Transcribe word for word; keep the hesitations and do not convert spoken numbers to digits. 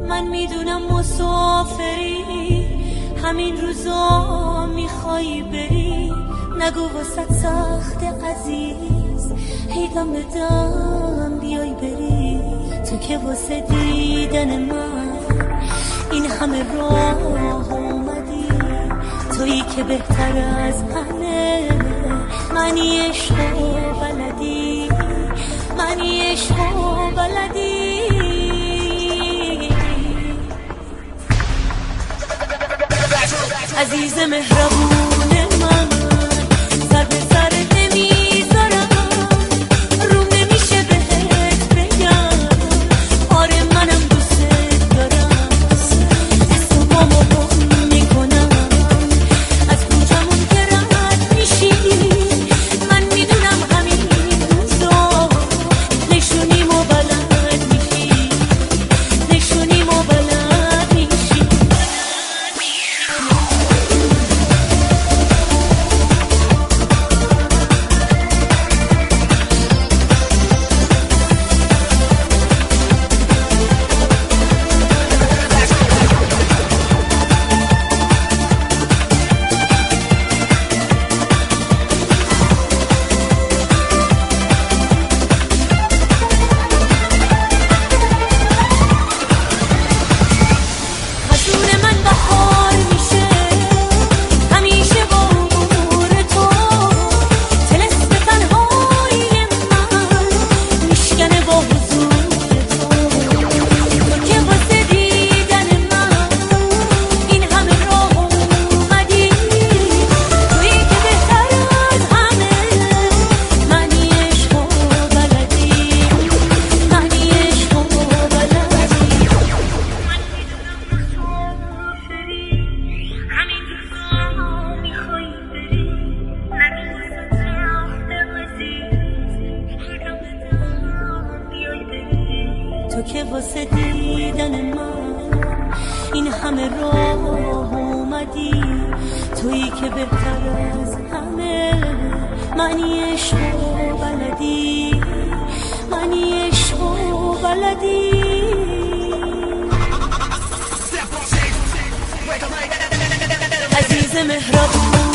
من میدونم مسافری، همین روزا میخوای بری. نگو واسه سخت عزیز، هیدم بدم بیای بری. تو که واسه دیدن من این همه راه اومدی، تویی که بهتر از همه منی عشقو بلدی، منی عشقو بلدی. عزیز مهربون من، سر به سر نمیذارم، روم نمیشه بهت بگم. آره منم دوست دارم، دستو با ما گم میکنم. از کوچمون که رد میشی، من میدونم همین روزا نشونیم و بلد میشی، نشونیم و بلد میشی. تو که واسه دیدن من این همه راه اومدی، تویی که بهتر از همه منی عشقو بلدی، منی عشقو بلدی. عزیز مهربون